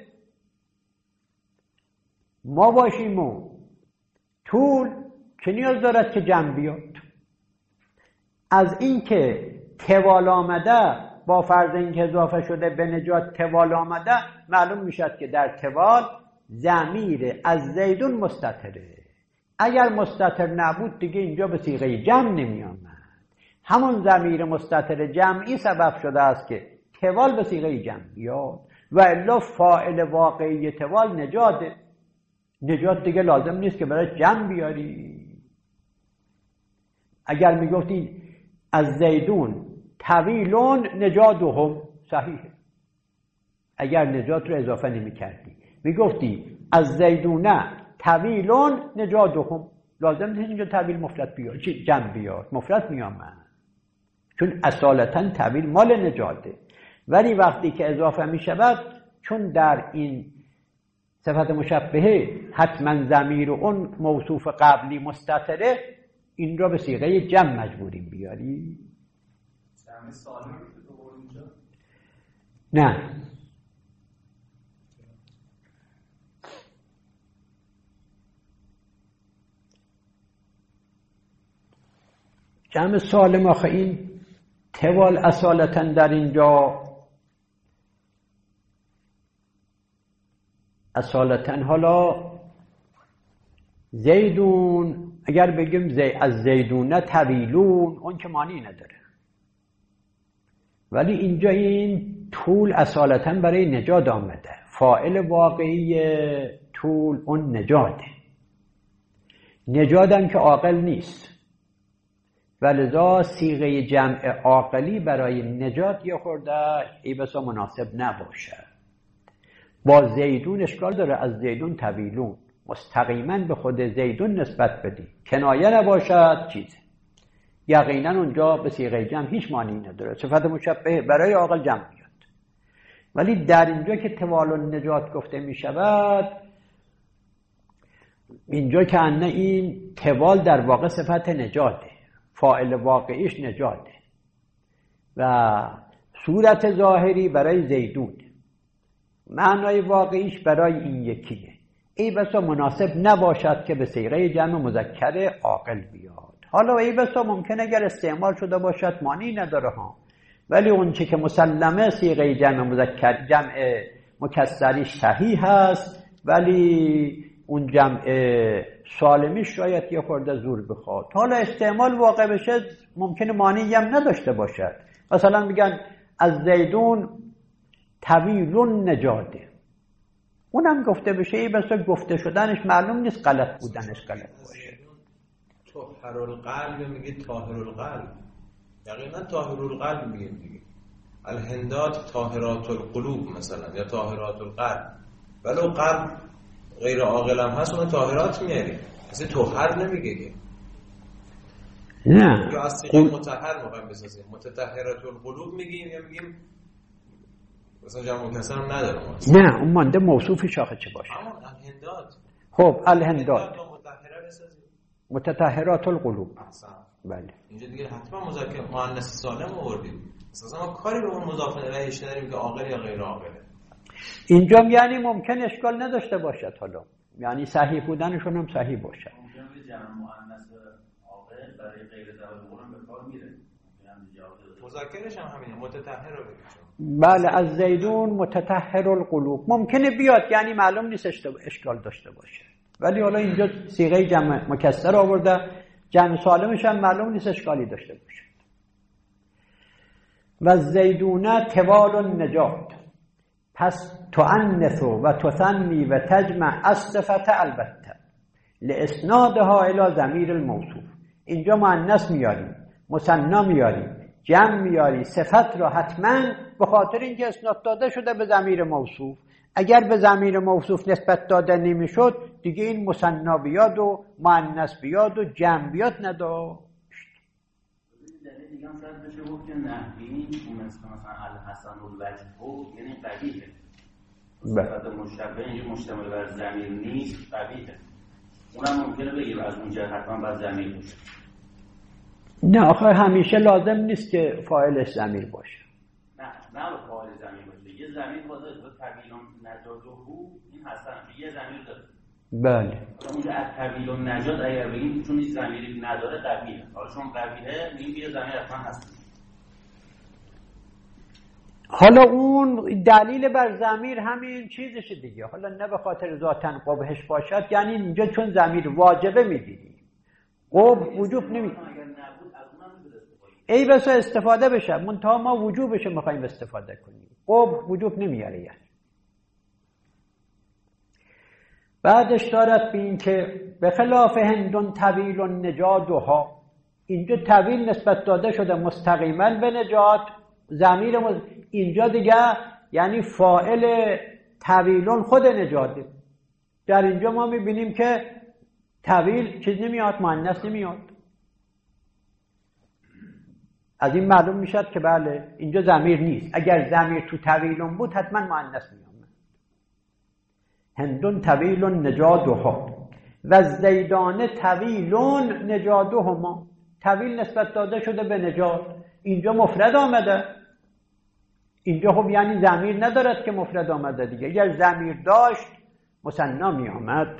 ما باشیم و طول چه نیاز دارد که جمع بیاد؟ از این که طوال آمده با فرض اینکه اضافه شده به نجات توال آمده، معلوم میشد که در توال ضمیر از زیدون مستتره. اگر مستتر نبود دیگه اینجا به صیغه جمع نمی آمد. همون ضمیر مستتر جمعی سبب شده است که توال به صیغه جمع بیاد و الا فاعل واقعی توال نجاته. نجات دیگه لازم نیست که برای جمع بیاری. اگر میگفتی از زیدون طویلون نجاتهم صحیحه. اگر نجات رو اضافه نمی کردی میگفتی از زیدونه طویلون نجاتهم، لازم نیست اینجا طویل مفرد بیاد، جمع بیاد، مفرد میامد، چون اصالتا طویل مال نجاته. ولی وقتی که اضافه می شود، چون در این صفت مشبهه حتما ضمیر اون موصوف قبلی مستتره، این را به صیغه جمع مجبوریم بیاری. جمع سالم اینجا؟ نه، جمع سالم آخه این توال اصالتا در اینجا اصالتا حالا زیدون اگر بگیم از زیدونه طویلون اون که معنی نداره، ولی اینجا این طول اصالتا برای نجات آمده، فاعل واقعی طول اون نجاته. نجاتم که عاقل نیست، ولذا صیغه جمع عاقلی برای نجات یه خورده ای بسا مناسب نباشد. با زیدون اشکال داره، از زیدون طویلون مستقیما به خود زیدون نسبت بدی، کنایه نباشد چیزه. یقینا اونجا به صیغه جمع هیچ معنی نداره، صفت مشبهه برای عاقل جمع میاد. ولی در اینجا که توال النجات گفته می شود، اینجا که انه این توال در واقع صفت نجاته، فاعل واقعیش نجاته و صورت ظاهری برای زیدون، معنای واقعیش برای این یکیه. ای بسا مناسب نباشد که به صیغه جمع مذکر عاقل بیاد. حالا ای بسا ممکنه اگر استعمال شده باشد معنی نداره ها، ولی اون چه که مسلمه صیغه جمع مکسریش صحیح هست، ولی اون جمع سالمیش شاید یه خورده زور بخواد. حالا استعمال واقع بشه ممکنه معنی هم نداشته باشد. مثلا میگن از زیدون طویلون نجاته، اونم گفته بشه، ای بسا گفته شدنش معلوم نیست غلط بودنش غلط باشه. طاهر القلب میگه طاهر القلب، یقینا طاهر القلب میگه دیگه. الهندات طاهرات القلوب مثلا، یا طاهرات القلب. ولو قلب غیر عاقل هم هست اون طاهرات میاری، اصلا طاهر نمیگه که. نه، یا از صیغه مطهر میخوایم بسازیم، متطهرات القلوب میگیم یا میگیم مثلا جمع مکسر هم نداره. نه، اون مانده موصوفی شاخه چه باشه. همون الهندات. خب الهندات متطهره بسازیم، متطهرات القلوب. بله. اینجا دیگه حتما مذکر مؤنث سالم آوردیم، اساسا ما کاری به اون مضاف الیهش نداریم که عاقل یا غیر عاقله. اینجا یعنی ممکن اشکال نداشته باشد، حالا یعنی صحیح بودنشون هم صحیح باشد. ممکن به جمع مؤنث عاقل برای غیر ذوات قرآن به کار میره، مذکرش هم همینه، متطهر رو بگیم. بله، از زیدون متطهر القلوب ممکنه بیاد، یعنی معلوم نیست اشکال داشته باشه، ولی حالا اینجا صیغه جمع مکسر آورده، جمع سالمش هم معلوم نیست اشکالی داشته باشه. و زیدونه توال النجات، پس تؤنث و تثنی و تجمع الصفت البته لاسنادها الی ضمیر الموصوف. اینجا مؤنث میاریم، مثنا میاریم، جمع میاری، صفت را حتما به خاطر اینکه اسناد داده شده به ضمیر موصوف. اگر به ضمیر موصوف نسبت داده نمیشد دیگه این مثنا بیاد و مؤنث بیاد و جمع بیاد نداشت. دلیل دیگه هم شاید بشه گفت که نحوی مثلا الحسن الوجه یعنی قبیحه. صفت مشبه اینجا مشتمل بر ضمیر نیست، قبیحه. اونم ممکنه بگیم از اونجا حتما باید ضمیر باشه. نه آخه همیشه لازم نیست که فاعلش ضمیر باشه. نه فاعل ضمیر باشه، یه ضمیر واسه طویل نجات و این حسن یه ضمیر داره. بله. اونجا از طویل نجات اگر بگیم چون این ضمیری نداره قبیحه. حالا چون قبیحه میگیم یه ضمیر حتما هست. حالا اون دلیل بر ضمیر همین چیزشه دیگه، حالا نه به خاطر ذاتاً قبحش باشد، یعنی اینجا چون ضمیر واجبه می‌بینی قبح وجوب نمی ای بسا استفاده بشه، منتها ما وجوبش میخوایم استفاده کنیم، قبح وجوب نمیاره. یعنی بعدش دارد به این که به خلاف هندون طویل و نجادها، اینجا طویل نسبت داده شده مستقیما به نجاد، ضمیر اینجا دیگه یعنی فاعل طویلون خود نجاده. در اینجا ما میبینیم که طویل چیز نمیاد، مؤنث نمیاد. از این معلوم میشد که بله اینجا ضمیر نیست، اگر ضمیر تو طویلون بود حتما مؤنث میاد. هندون طویلون نجادها و زیدان طویلون نجادهما، طویل نسبت داده شده به نجاد، اینجا مفرد آمده، اینجا خب یعنی ضمیر ندارد که مفرد آمده دیگه، اگر ضمیر داشت مثنا می آمد.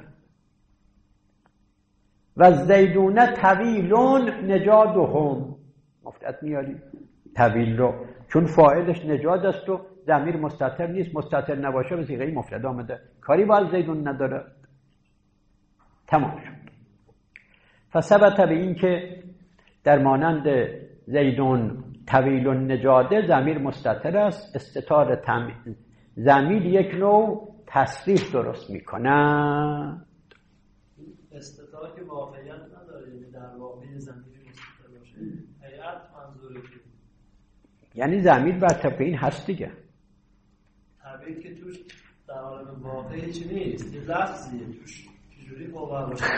و زیدون طویلون نجادهم، مفرد میاری طویل رو، چون فاعلش نجاد است و ضمیر مستتر نیست، مستتر نباشه به صیغه مفرد آمده، کاری با زیدون نداره. تمام شد. فثبت به این که در مانند زیدون طویل نجاده ضمیر مستتر است، استتار ضمیر یک نوع تصریف درست میکنه. استتار که واقعیت نداره، یعنی در واقع ضمیر مستتر باشه، هیئت منظوره، یعنی ضمیر بر طبق این هست دیگه. تعبیر که توش در عالم واقعی چی نیست، یه لفظیه توش، چجوری واقع باشه.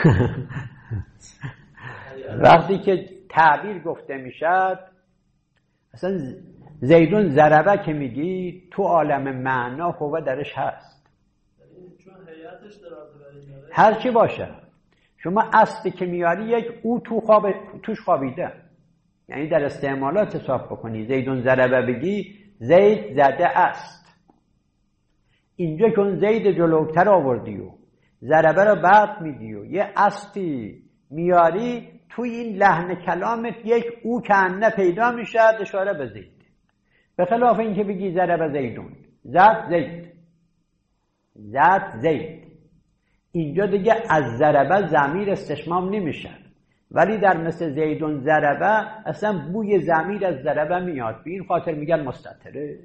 وقتی که تعبیر گفته میشد، اصلا زیدون ضربه که میگی تو عالم معنا هو درش هست، چون هیئتش داره هر چی باشه. شما اصلی که میاری یک او توش خوابیده، یعنی در استعمالات حساب بکنی زیدون ضربه بگی زید زده است، اینجا که اون زید جلوتر آوردی و ضربه رو بعد میگی و یه اصلی میاری، توی این لحن کلامت یک او کنه پیدا میشه اشاره به زید، به خلاف این که بگی ضربه زیدون، زد زید، زد زید، اینجا دیگه از ضربه ضمیر استشمام نمیشه، ولی در مثل زیدون ضربه اصلا بوی ضمیر از ضربه میاد، به این خاطر میگن مستتره.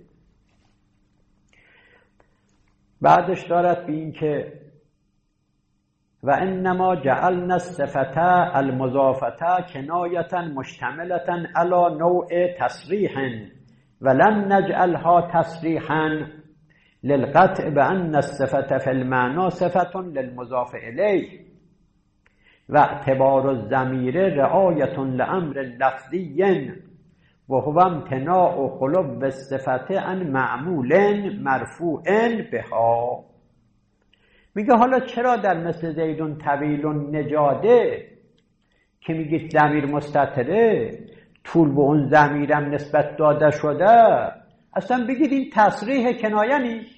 بعدش دارد به این که و انما جعلنا الصفة المضافة کنایة مشتملة على نوع تصریح ولم نجعلها تصریحا للقطع بأن الصفة في المعنى صفة للمضاف إليه و اعتبار الضمیر رعایة لأمر لفظی و هو امتناع خلو الصفة عن معمول مرفوع بها. میگه حالا چرا در مثل زیدون طویل نجاده که میگه ضمیر مستتره، طول به اون ضمیرم نسبت داده شده، اصلا بگید این تصریح کنایه نیست،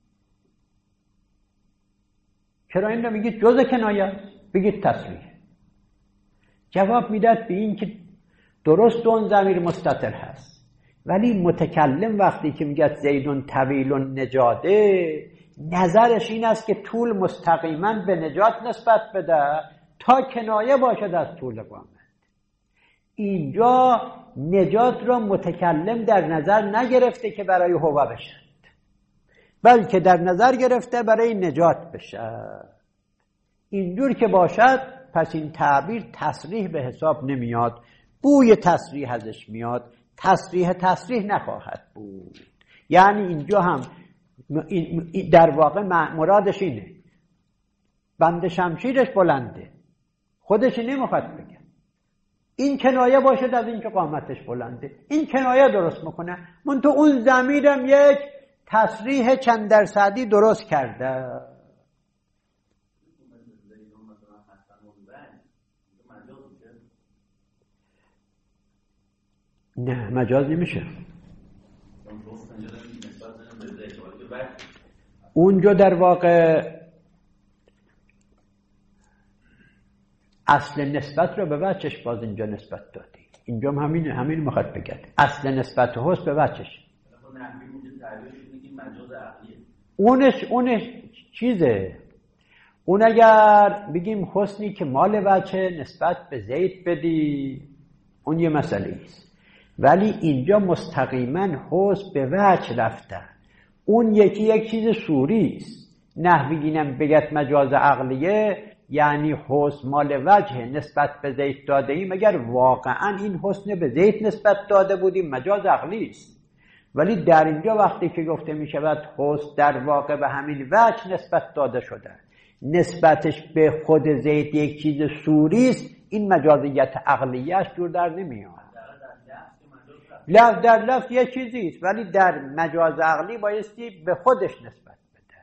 چرا این نمیگید جز کنایه، بگید تصریح. جواب میداد به این که درست اون ضمیر مستتر هست، ولی متکلم وقتی که میگه زیدون طویل نجاده، نظرش این است که طول مستقیما به نجات نسبت بده تا کنایه باشد از طول قامت. اینجا نجات را متکلم در نظر نگرفته که برای هو بشد، بلکه در نظر گرفته برای نجات بشد. اینجور که باشد پس این تعبیر تصریح به حساب نمیاد، بوی تصریح ازش میاد، تصریح نخواهد بود. یعنی اینجا هم در واقع مرادش اینه، بند شمشیرش بلنده، خودش نمیخواد بگه این کنایه باشد از این که قامتش بلنده، این کنایه درست میکنه، منتها اون ضمیرم یک تصریح چند درصدی درست کرده. نه مجاز نمیشه، اونجا در واقع اصل نسبت رو به وجهش باز اینجا نسبت دادی، اینجا هم همین میخواد بگه اصل نسبت هست به وجهش. نحوی میگه تعبیرش میگه مجاز عقلیه. اونش چیزه. اون اگر بگیم حسنی که مال بچه نسبت به زید بدی، اون یه مسئله است. ولی اینجا مستقیما حسن به وجه رفته. اون یک چیز صوری است. نحویینم بگت مجاز عقلیه یعنی حسن مال وجه نسبت به زید داده ایم. اگر واقعا این حسن به زید نسبت داده بودیم مجاز عقلی است. ولی در اینجا وقتی که گفته می شود حسن در واقع به همین وجه نسبت داده شده، نسبتش به خود زید یک چیز صوری است، این مجازیت عقلیه‌اش جور در نمیاد. لفظ در لفظ یه چیزی است ولی در مجاز عقلی بایستی به خودش نسبت بده.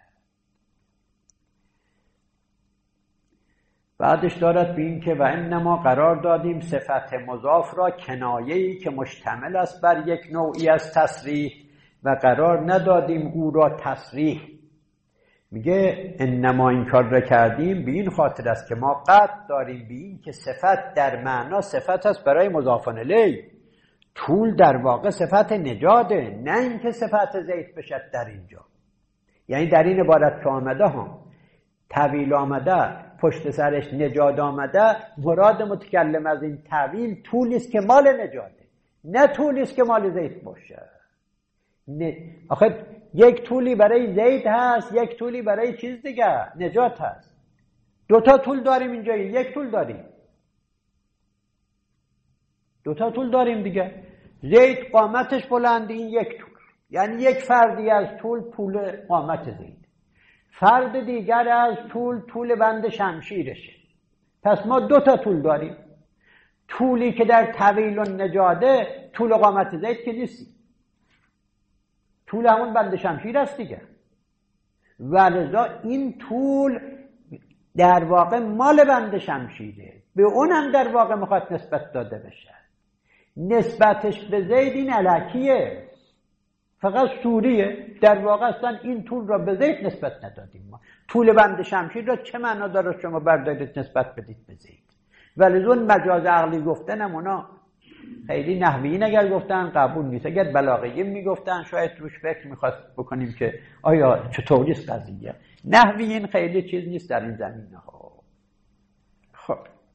بعدش دارد به این که و انما قرار دادیم صفت مضاف را کنایه‌ای که مشتمل است بر یک نوعی از تصریح و قرار ندادیم او را تصریح. میگه انما این کار را کردیم به این خاطر است که ما قصد داریم به این که صفت در معنا صفت است برای مضاف الیه. طول در واقع صفت نجاده، نه اینکه صفت زید بشد در اینجا. یعنی در این عبارت که آمده ها طویل آمده پشت سرش نجاد آمده، مراد متکلم از این طویل طولی است که مال نجاده، نه طولی است که مال زید باشه. آخه یک طولی برای زید هست، یک طولی برای چیز دیگه نجات هست. دوتا طول داریم اینجا، یک طول داریم، دوتا طول داریم دیگه. زید قامتش بلند، این یک طول، یعنی یک فردی از طول قامت زید، فرد دیگر از طول بند شمشیرشه. پس ما دوتا طول داریم. طولی که در طویل و نجاده طول قامت زید که نیستی، طول همون بند شمشیر است دیگه. ولذا این طول در واقع مال بند شمشیره، به اونم در واقع میخواد نسبت داده بشه. نسبتش به زید این الکیه، فقط صوریه. در واقع اصلا این طول را به زید نسبت ندادیم ما. طول بند شمشیر را چه معنا داره شما بردارید نسبت بدید به زید؟ ولی اون مجاز عقلی گفتنم اونا خیلی نحویین اگر گفتن قبول نیست. اگر بلاغیین میگفتن شاید روش فکر میخواست بکنیم که آیا چطوری است قضیه. نحویین خیلی چیز نیست در این زمینه ها. خب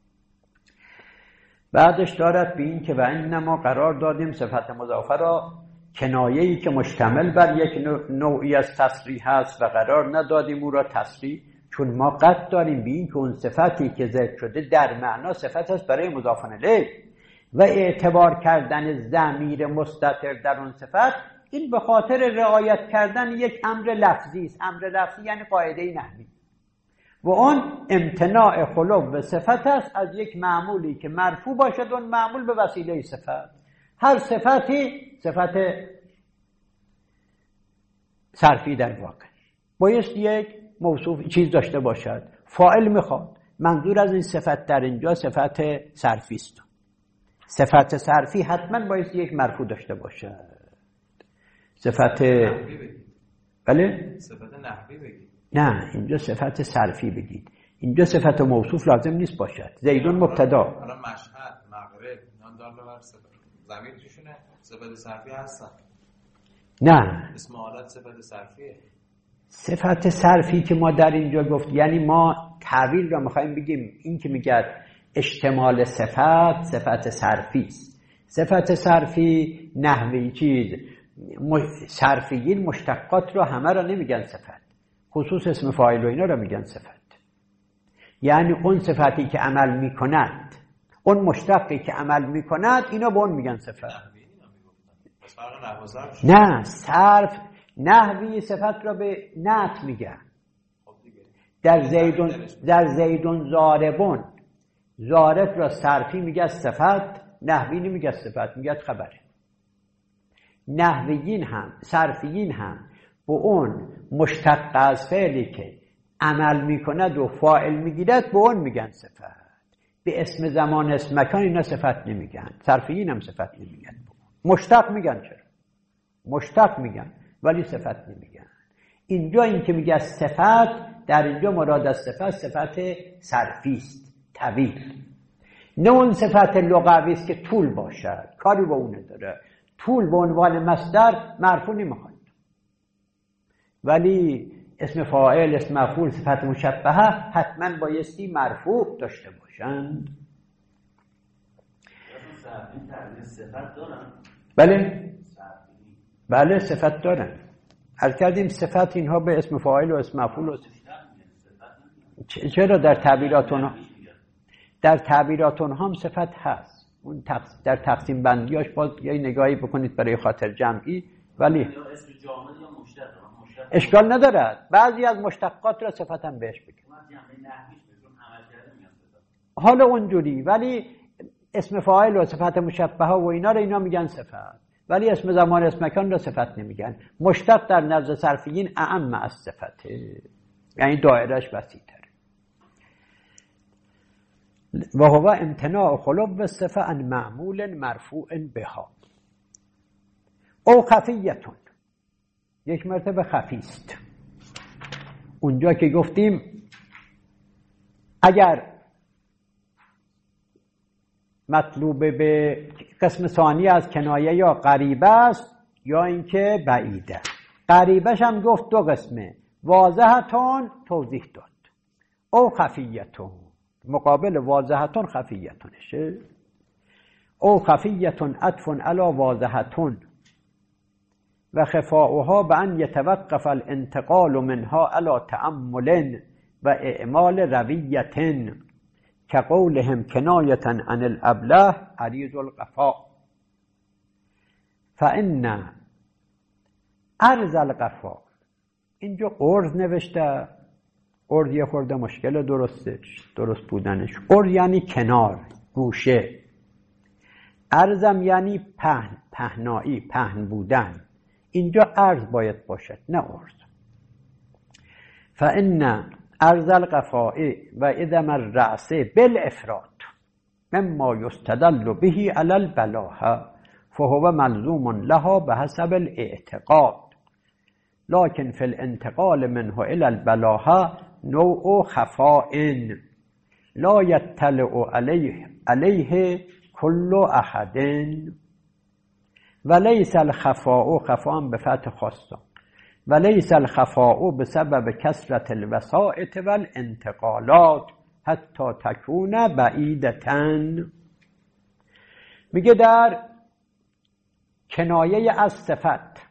بعدش دارد به این که و انما قرار دادیم صفت مضافه را کنایه‌ای که مشتمل بر یک نوعی از تصریح است و قرار ندادیم او را تصریح، چون ما قصد داریم به این که اون صفتی که ذکر شده در معنا صفت است برای مضاف الیه و اعتبار کردن ضمیر مستتر در اون صفت، این به خاطر رعایت کردن یک امر لفظی است. امر لفظی یعنی قاعده نحوی و اون امتناع خلو صفت است از یک معمولی که مرفوع باشد اون معمول به وسیله صفت. هر صفتی صفت صرفی در واقع بایست یک موصوف چیز داشته باشد. فاعل میخواد، منظور از این صفت در اینجا صفت صرفی است. صفت صرفی حتما بایست یک مرفوع داشته باشد. صفت بله؟ صفت نحوی بگید. نه اینجا صفت صرفی بگید. اینجا صفت موصوف لازم نیست باشد. زیدون مبتدا. حالا مشهد، مغرب، اینا دال ببر زمین توشونه صفت صرفی هستن. نه اسم حالت صفت صرفیه. صفت صرفی که ما در اینجا گفت یعنی ما تعبیر را میخوایم بگیم این که میگه اشتمال صفت صرفی است. صفت صرفی نحوی چیز صرفیین مشتقات را همه را نمیگن صفت، خصوص اسم فاعل و اینا را میگن صفت. یعنی اون صفتی که عمل میکند، اون مشتقی که عمل میکند، اینا به اون میگن صفت. نه صرف نحوی صفت را به نعت میگن. در زیدون ضاربون، ضارب را صرفی میگه صفت، نحوی نمیگه صفت، میگه خبره. نحویین هم صرفیین هم به اون مشتق از فعلی که عمل میکند و فاعل میگیرد به اون میگن صفت. به اسم زمان اسم مکان اینا صفت نمیگن. صرفیین هم صفت نمیگن. مشتق میگن. چرا؟ مشتق میگن ولی صفت نمیگن. اینجا این که میگه صفت، در اینجا مراد از صفت صرفی است، طویل. نه اون صفت لغوی است که طول باشد، کاری با اون نداره. طول به عنوان مصدر مرفوع نمیخواد، ولی اسم فاعل، اسم مفعول، صفت مشبهه حتما بایستی مرفوع داشته باشند. بله صفت دارن. هر کردیم صفت اینها به اسم فاعل و اسم مفعول و چرا در تعبیرات اونها هم صفت هست. اون در تقسیم بندیاش باز یه نگاهی بکنید برای خاطر جمعی، ولی اشکال ندارد بعضی از مشتقات را صفت هم بهش بگن حالا اونجوری، ولی اسم فاعل و صفت مشبهه و اینا میگن صفت، ولی اسم زمان اسم مکان را صفت نمیگن. مشتق در نزد صرفیین اعم از صفته، یعنی دایرهش وسیع‌تره. و هو امتناع خلو الصفه عن معمول مرفوع بها او خفیتون، یک مرتبه خفیست. اونجا که گفتیم اگر مطلوب به قسم ثانی از کنایه یا قریبه است یا اینکه بعیده. قریبش هم گفت دو قسمه، واضحتون توضیح داد، او خفیتون مقابل واضحتون خفیتونشه. او خفیتون عطف علی واضحتون و خفاؤها به ان یتوقف الانتقال منها علی تأمل و اعمال رویة که قولهم کنایة عن الابله عریض القفا. فان عرض القفا، اینجا عرض نوشته، عرض یه خورده مشکل درست بودنش. عرض یعنی کنار، گوشه. عرضم یعنی پهن، پهنایی، پهن بودن. اینجا عرض باید باشد نه عرض. فان عرض القفاء و ادم الرأس بالافراد مما یستدل به علی البلاهه فهو ملزوم لها بحسب الاعتقاد، لكن في الانتقال منه الى البلاهه نوع خفاء لا يطلع عليه كل احد وليس الخفاء خفاء بفتح خاصه وليس الخفاء بسبب كثرة الوسائط والانتقالات حتى تكون بعیدة. میگه در کنایه از صفت،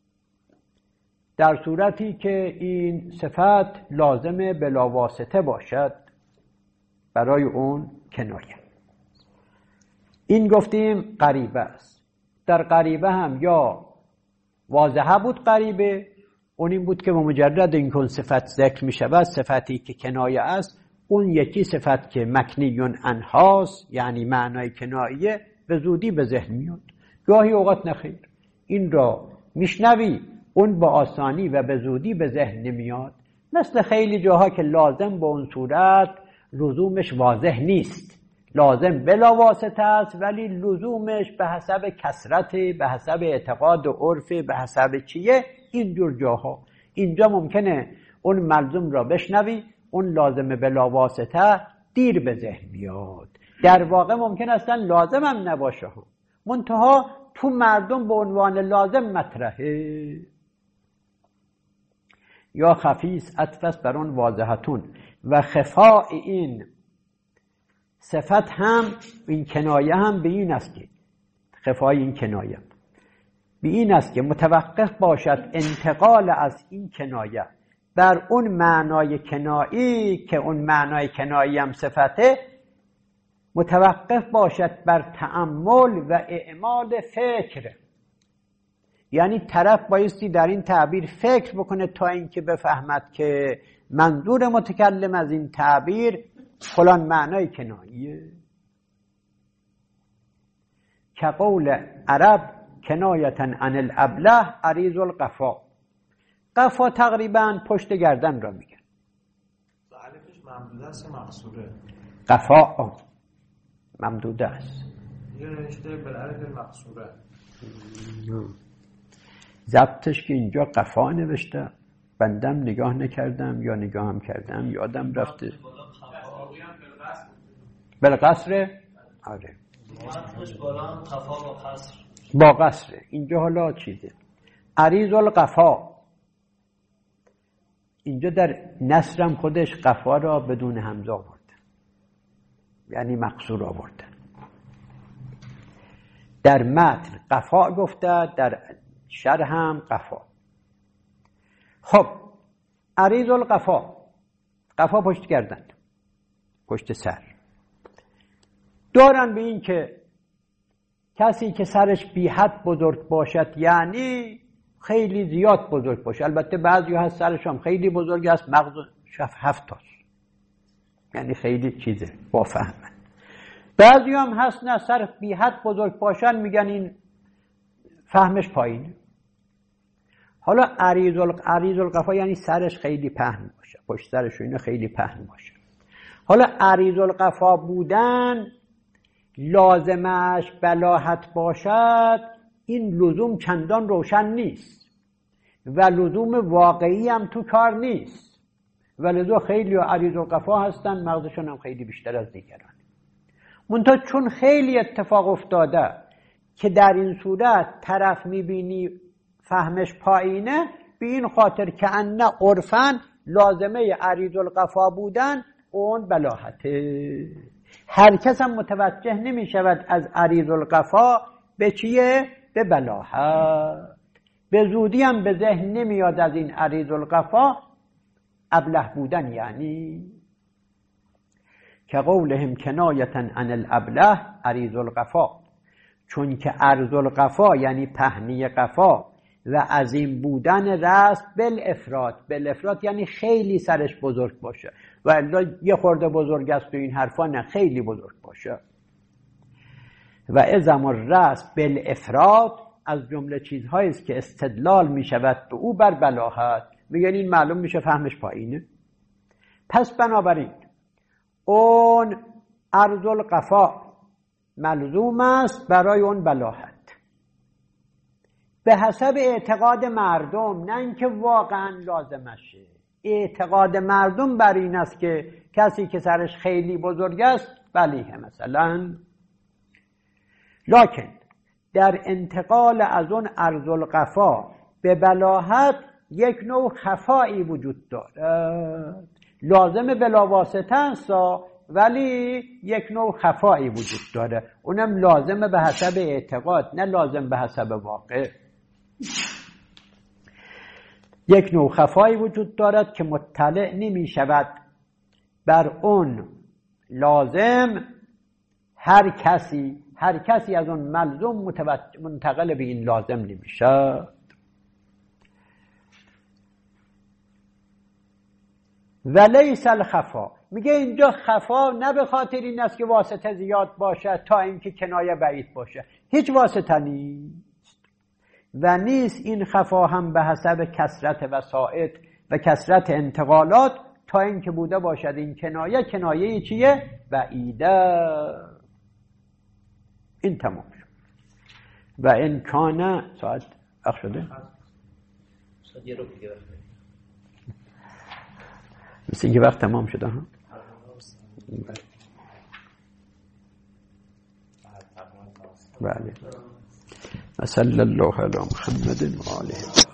در صورتی که این صفت لازمه بلا واسطه باشد برای اون کنایه، این گفتیم قریبه است. در قریبه هم یا واضحه بود قریبه، اون این بود که با مجرد اینکه صفت ذکر می شود، صفتی که کنایه است، اون یکی صفت که مکنیون انهاست یعنی معنای کنایه به زودی به ذهن میاد. گاهی اوقات نخیر، این را میشنوی اون با آسانی و به زودی به ذهن نمیاد، مثل خیلی جاها که لازم به اون صورت لزومش واضح نیست، لازم بلا واسطه است ولی لزومش به حسب کثرت، به حسب اعتقاد و عرف، به حسب چیه. اینجور جاها اینجا ممکنه اون ملزوم را بشنوی، اون لازم بلا واسطه دیر به ذهن بیاد. در واقع ممکن اصلا لازم هم نباشه، منتها تو مردم به عنوان لازم مطرحه. یا خفیس عطف بر اون واضحتون و خفاء این صفت هم، این کنایه هم به این است که خفای این کنایه به این است که متوقف باشد انتقال از این کنایه بر اون معنای کنایی که اون معنای کنایی هم صفته، متوقف باشد بر تأمل و اعمال فکر. یعنی طرف بایستی در این تعبیر فکر بکنه تا اینکه بفهمد که منظور متکلم از این تعبیر فلان معنای کناییه. که قول عرب کنایتا عن الابله عریض القفا. قفا تقریبا پشت گردن را میگن. الفش ممدوده است مقصوره؟ قفا ممدوده است. یه رشته بالالف مقصوره. ضبطش که اینجا قفا نوشته، بندم نگاه نکردم یا نگاهم کردم یادم رفته. بالقصر؟ آره. ضبطش بالا قفا با قصر. با قصره. اینجا حالا چیزه عریض القفا، اینجا در نثرم خودش قفا را بدون همزه آورده، یعنی مقصور آورده. در متن قفا گفته، در شرح هم قفا. خب عریض القفا، قفا پشت گردن، پشت سر. دارن به این که کسی که سرش بی حد بزرگ باشد یعنی خیلی زیاد بزرگ باشه. البته بعضی هست سرش هم خیلی بزرگ است، مغزش 7 تاست، یعنی خیلی چیزه با فهمن. بعضی هم هست نه سر بی حد بزرگ باشن میگن این فهمش پایینه. حالا عریض القفا یعنی سرش خیلی پهن باشه، پشت سرش اینه خیلی پهن باشه. حالا عریض القفا بودن لازمش بلاحت باشد، این لزوم چندان روشن نیست و لزوم واقعی هم تو کار نیست، ولذا خیلی عریض القفا هستن مغزشون هم خیلی بیشتر از دیگران. منتها چون خیلی اتفاق افتاده که در این صورت طرف میبینی فهمش پایینه، به این خاطر که ان عرفاً لازمه عریض القفا بودن اون بلاحته. هر کس هم متوجه نمی شود از عریض القفا به چیه؟ به بلاحت. به زودی هم به ذهن نمیاد از این عریض القفا ابله بودن، یعنی که قولهم کنایتا عن الابله عریض القفا، چون که عرض القفا یعنی پهنی قفا و عظیم بودن راست بالافراد یعنی خیلی سرش بزرگ باشه، و الا یه خورده بزرگ است و این حرفا نه، خیلی بزرگ باشه. و ازم الراس بالافراد از جمله چیزهایی است که استدلال می شود به او بر بلاحت، میگن این معلوم میشه فهمش پایینه. پس بنابراین اون عرض القفا ملزوم است برای اون بلاحت به حسب اعتقاد مردم، نه اینکه واقعا لازمشه. اعتقاد مردم بر این است که کسی که سرش خیلی بزرگ است بلیه مثلا. لکن در انتقال از اون عرض القفا به بلاحت یک نوع خفایی وجود دارد. لازم بلاواسطه است ولی یک نوع خفایی وجود داره، اونم لازم به حسب اعتقاد نه لازم به حسب واقع. یک نوع خفایی وجود دارد که مطلع نمی شود بر اون لازم هر کسی از اون ملزوم منتقل به این لازم نمی شود. ولیس الخفا، میگه اینجا خفا نه به خاطر این است که واسطه زیاد باشه تا اینکه کنایه بعید باشه، هیچ واسطه نیست. و نیست این خفا هم به حسب کثرت وسائط و کثرت انتقالات تا اینکه بوده باشد این کنایه چیه؟ بعیده. این تمام شد. و این کانه ساعت اخ شده؟ شاید یه رو دیگه مثل اینکه وقت تمام شده ها؟ بله. صلی الله علی محمد و آله.